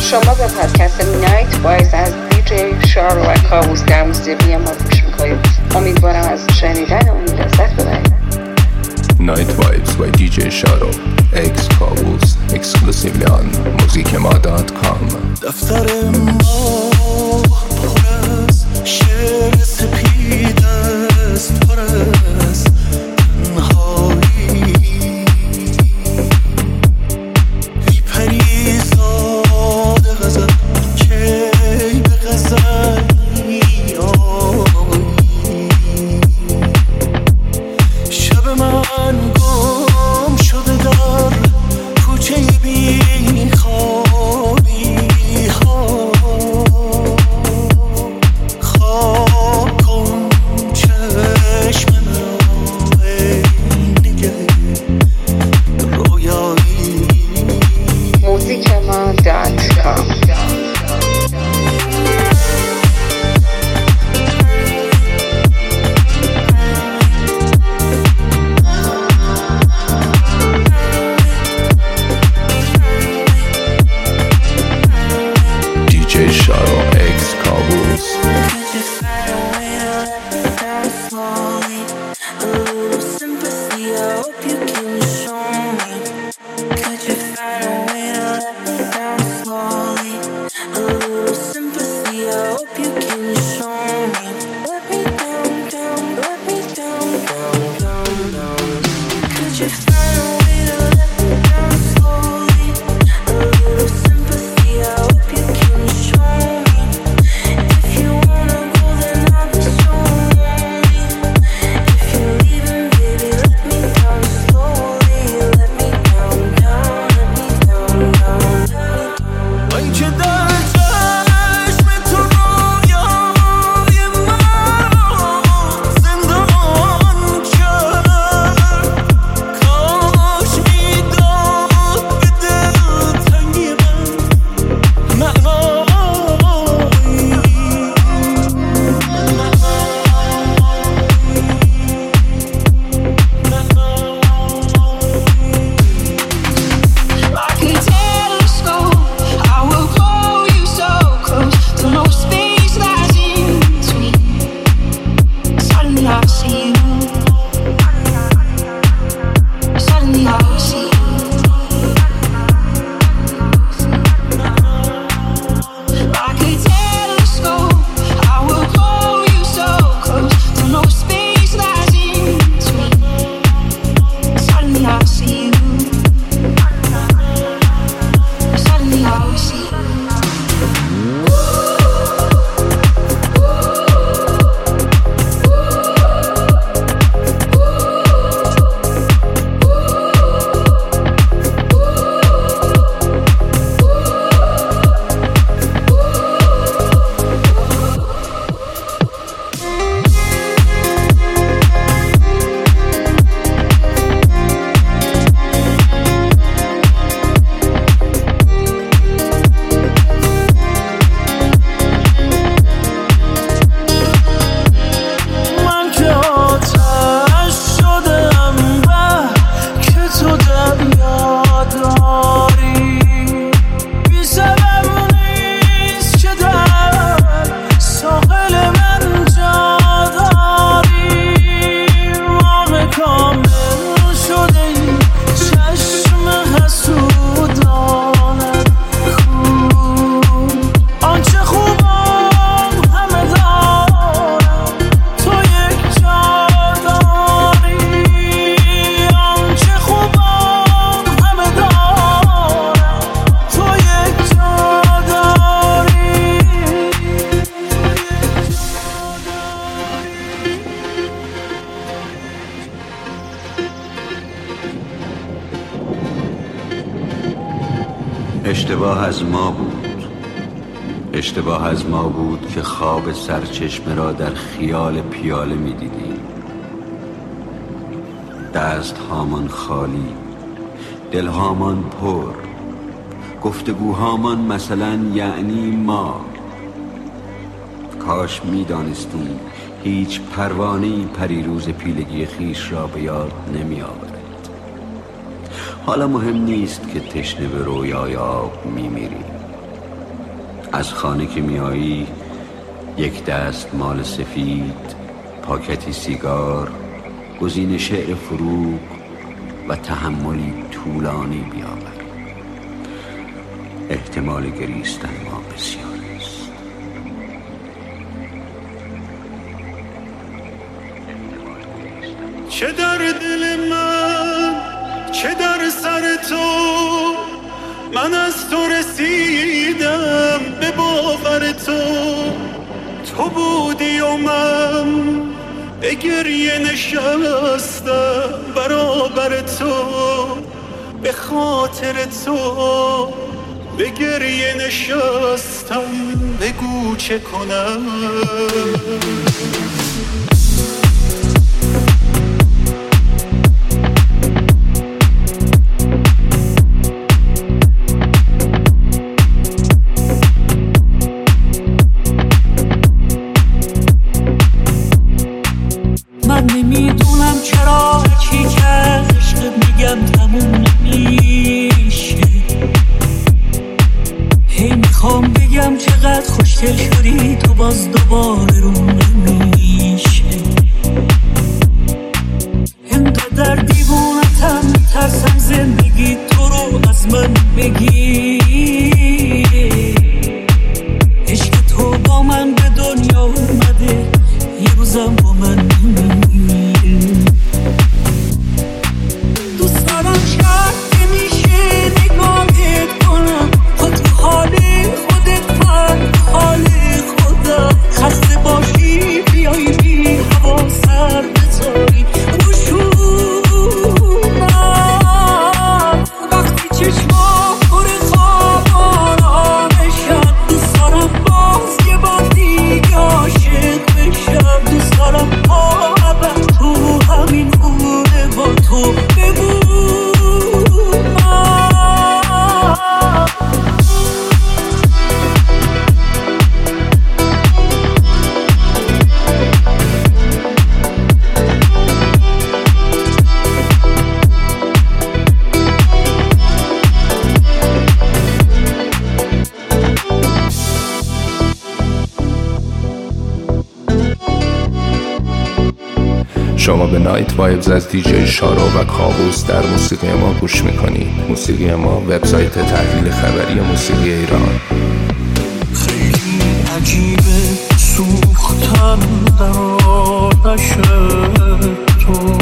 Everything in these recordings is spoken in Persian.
شما به پادکست نایت وایز از دیجی شارو و کابوس در موسیقی ما گوش میکنید. امیدوارم از شنیدن اون لذت ببرید. Night Vibes by DJ Sharo X Kabus exclusively on muzikema.com. دفتر ما پر از شعر سپید است، پر از تنهایی. ای پریزاد غزل کی به غزل شب من گم شده در کوچه بی خوابی ها. خواب کن چشم را ای نگه رویایی. muzikema.com. Sharo X Kabus. اشتباه از ما بود که خواب سرچشمه را در خیال پیاله می دیدیم. دست هامان خالی، دل هامان پر، گفتگوهامان مثلا یعنی ما. کاش می دانستیم هیچ پروانه‌ای پریروز پیلگی خیش را به یاد نمی آورد. حالا مهم نیست که تشنه به رویای آب می میریم. از خانه که میایی یک دست مال سفید، پاکتی سیگار، گزین شعر فروغ و تحملی طولانی بیاور. احتمال گریستن ما بسیار است. چه در دل من، چه در سر تو، من از تو رسیدم به باور تو. تو بودی و من به گریه نشستم برابر تو، به خاطر تو به گریه نشستم. بگو چه کنم. من نمیدونم چرا چی که عشقت میگم تموم نمیشه. هی میخوام بگم چقدر خوشگل شدی تو، باز دوباره رو نمیشه. انقدر دیوونتم میترسم زندگی تو رو از من بگیره. عشق تو با من به دنیا اومده، یه روزم با من میمیره. دوست دارم شب که میشه نگاهت کنم، خود تو حال خودت من حال خودم. خسته باشی بیایی بی هوا سر بذاری روشونم. وقتی چشمام پر خواب آرامشم، دوست دارم باز یه بار دیگه عاشق بشم. دوست دارم آبم تو همین خونه با تو بمونم. شما به نایت وایبز از دیجی شارو و کابوس در موسیقی ما گوش میکنید. موسیقی ما وبسایت تحلیل خبری موسیقی ایران. خیلی عجیبه سوختن در آتش تو،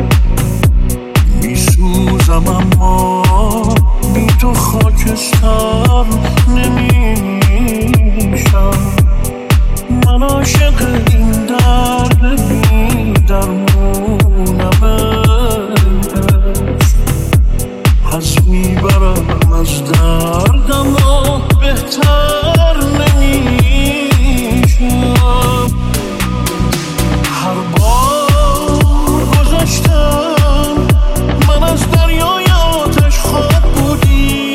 میسوزم اما بی تو خاکستر نمیشم. من عاشق این درد بی درمونم، حس میبرم از دردم و بهتر نمیشم. هر بار گذاشتم من از دریای آتش خاک بودی.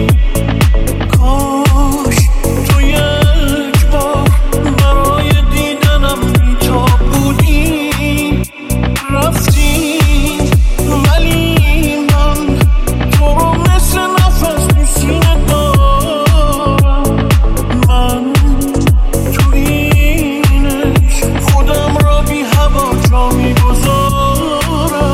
کاش تو یک بار برای دیدنم بی‌تاب بودی. رفتی ولی من تو رو مثل نفس تو سینه دارم. من تو این عشق خودم را بی هوا جا میگذارم.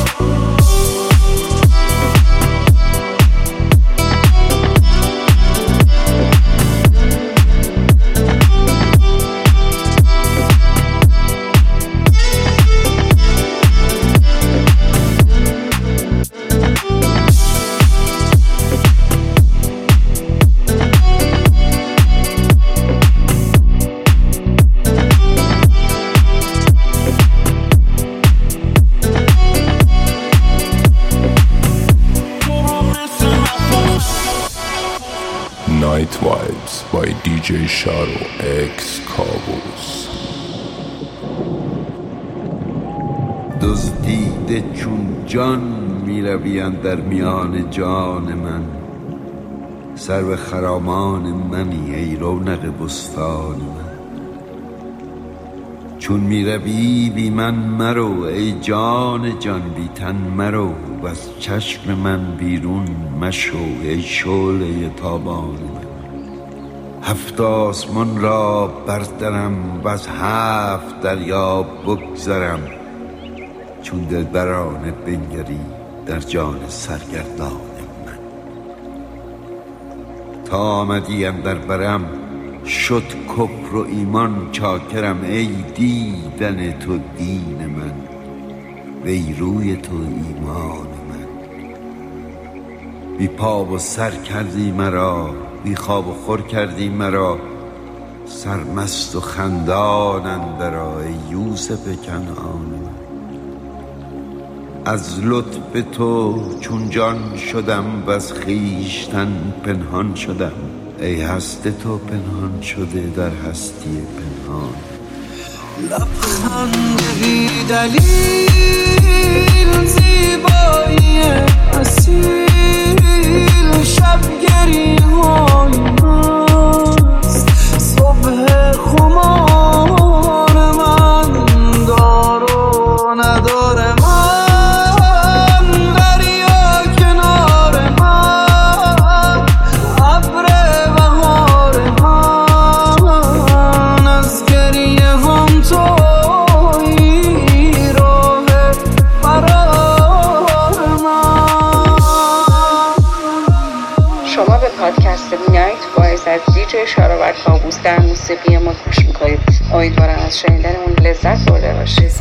Night Vibes by DJ Sharo X Kabus. دزدیده چون جان میروی در میان جان من. سرو خرامان منی ای رونق بستان من. چون میروی بی من مرو ای جان جان، بی تن مرو و از چشم من بیرون مشو ای شعله تابان من. 7 آسمان را بردرم و از 7 دریا بگذرم، چون دلبرانه بنگری در جان سرگردان من. تا آمدی اندر برم شد کفر و ایمان چاکرم، ای دیدن تو دین من، وی روی تو ایمان من. بی پا و سر کردی مرا، بی خواب و خور کردی مرا، سرمست و خندان اندرآ ای یوسف کنعان من. از لطف تو چون جان شدم و از خویشتن پنهان شدم، ای هست تو پنهان شده در هستی پنهان. لبخند بی دلیل، زیبایی اصیل، شبگری‌های مست، صبح خمار من، دار و ندار من، دریا کنار من، ابر بهار من، از گریه هم تویی، راه فرار من. شما به پادکست نایت وایز از دیجی شارو کابوس در موسیقی ما گوش میکنید. امیدوارم از شنیدن اون لذت برده باشید.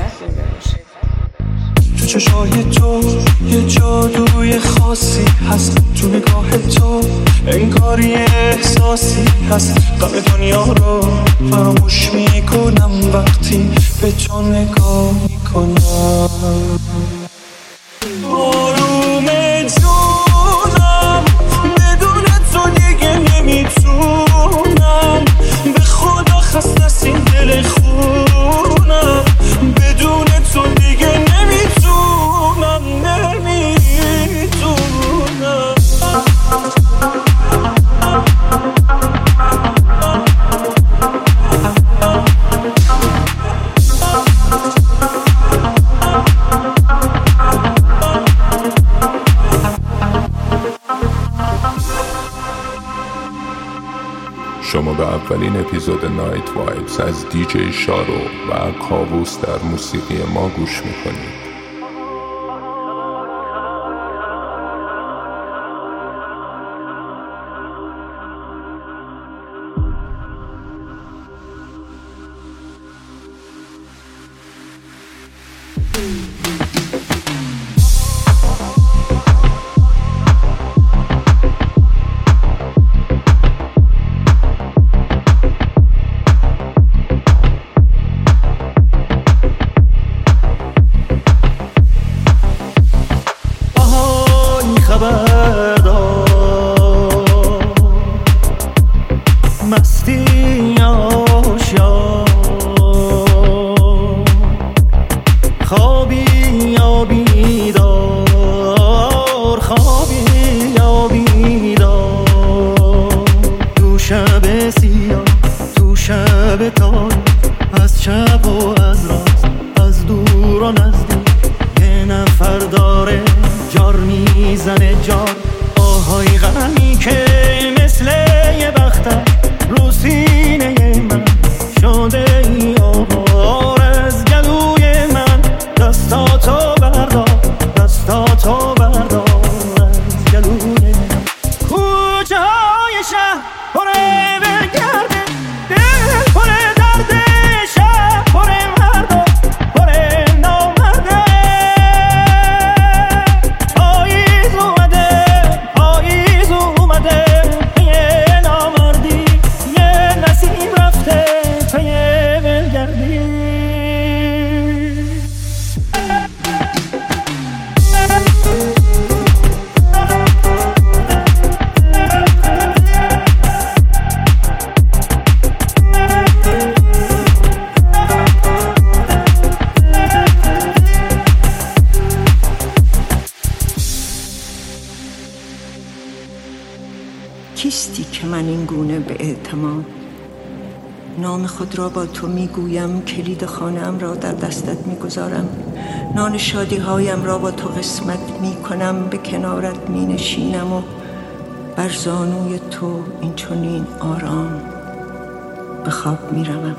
تو چشای تو یه جادوی خاصی هست، تو نگاه تو انگاری احساسی هست. غم دنیا رو فراموش میکنم وقتی به تو نگاه میکنم. آروم جونم، بدون تو دیگه نمیتونم، به خدا خسته از این دل خونم، بدون تو دیگه نمیتونم. شما به اولین اپیزود نایت وایبز از دیجی شارو و کابوس در موسیقی ما گوش میکنید. کیستی که من این گونه به اعتماد نام خود را با تو میگویم، کلید خانه‌ام را در دستت میگذارم، نان شادی هایم را با تو قسمت میکنم، به کنارت مینشینم و بر زانوی تو این چنین آرام به خواب می روم.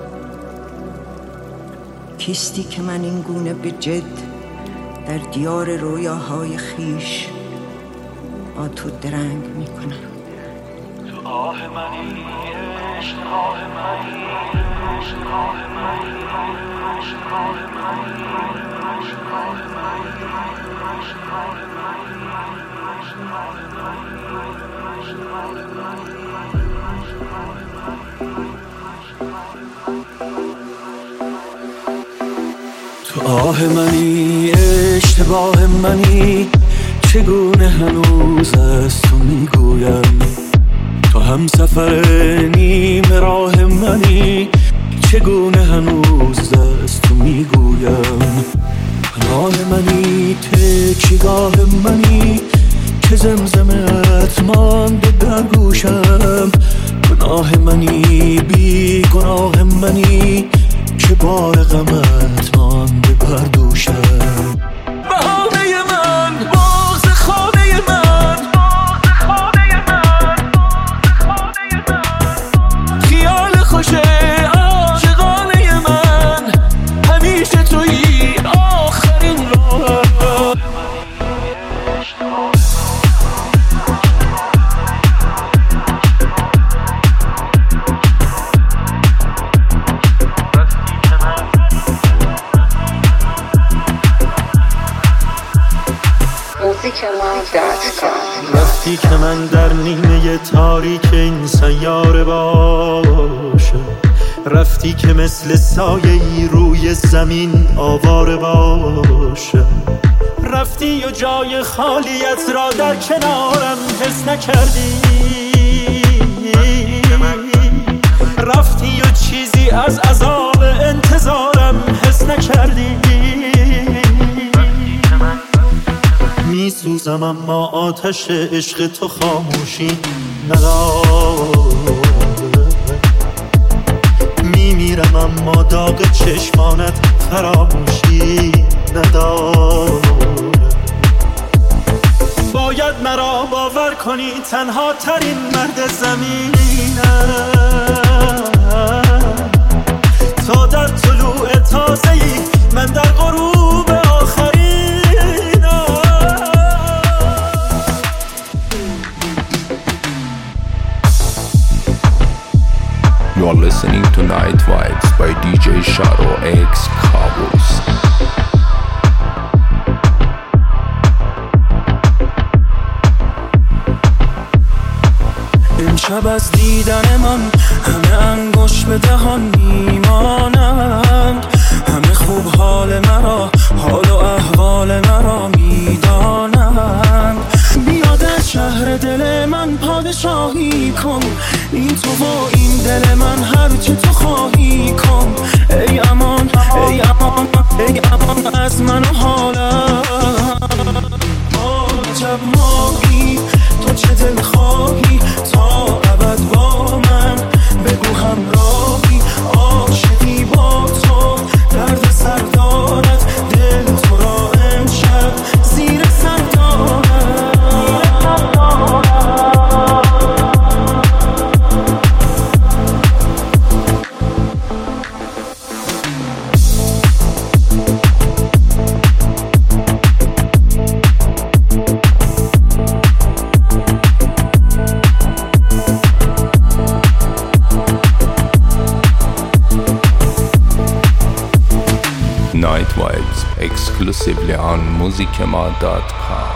کیستی که من این گونه به جد در دیار رویاهای خیش با تو درنگ می کنم. تو آه منی عشق آه منی عشق آه منی عشق آه منی عشق آه منی عشق آه منی عشق آه منی عشق آه منی. تو آه منی اشتباه منی چگونه هنوز از تو میگویم. تو هم سفر نیم راه منی چگونه هنوز از تو میگویم. پناه منی تکیگاه منی که زمزمت مانده در گوشم. گناه منی بی گناه منی که بار غمت مانده بر دوشم. بهانه من بغض خانه من خیال خوش عاشقانه من همیشه تویی آخرین راه. رفتی که من در نیمه تاریک این سیاره باشم. رفتی که مثل سایه‌ای روی زمین آواره باشم. رفتی و جای خالیت را در کنارم حس نکردی. رفتی و چیزی از عذاب انتظارم حس نکردی. میسوزم اما آتش عشق تو خاموشی نداره. میمیرم اما داغ چشمانت فراموشی نداره. باید مرا باور کنی تنها ترین مرد زمینم. تا در طلوع تازه‌ای من در غروب آخرینم. You're listening to Night Vibes by DJ Sharo X Kabus. امشب از دیدن من همه انگشت به دهان میمانند. همه خوب حال مرا حال و احوال مرا میدانند. بیا در شهر دل من پادشاهی کن. این تو و این دل من هر چه تو خواهی کن. ای امان ای امان ای امان از من و حالم. عجب ماهی تو چه دل خواهی تا ابد با من بگو همراهی. عاشقی با تو درد سر دارد دل تو را امشب زیر سر دارد. Night Vibes exclusively on musicema.com.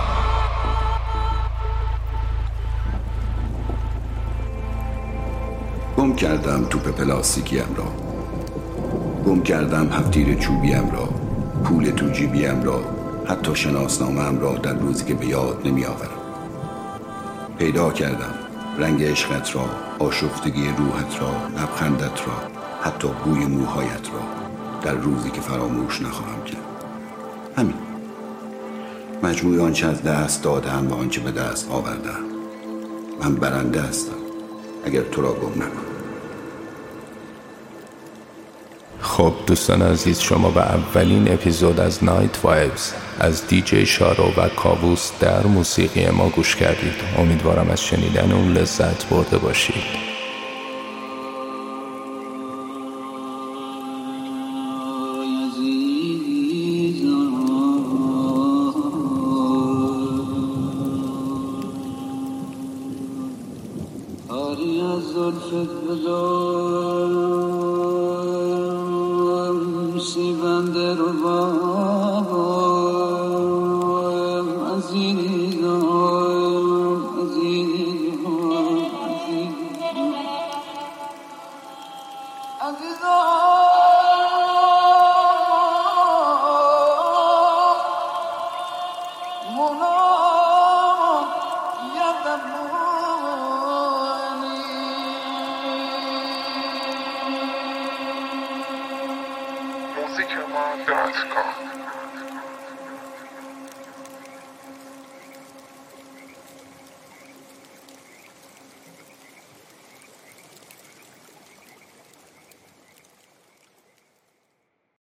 گم کردم توپ پلاستیکیم را. گم کردم هفتیر چوبیم را. پول تو جیبیم را. حتی شناسنامه‌ام را در روزی که به یاد نمی آورم. پیدا کردم رنگ عشقت را، آشفتگی روحت را، لبخندت را، حتی بوی موهایت را در روزی که فراموش نخواهم کرد. همین مجموع آنچه از دست دادم و آنچه به دست آوردم. من برنده هستم اگر تو را گم نکنم. خب دوستان عزیز، شما به اولین اپیزود از نایت وایبز از دیجی شارو و کابوس در موسیقی ما گوش کردید. امیدوارم از شنیدن اون لذت برده باشید. داری از زلفت بدارم سیبنده رو بارم عزیزم موزیک ما .com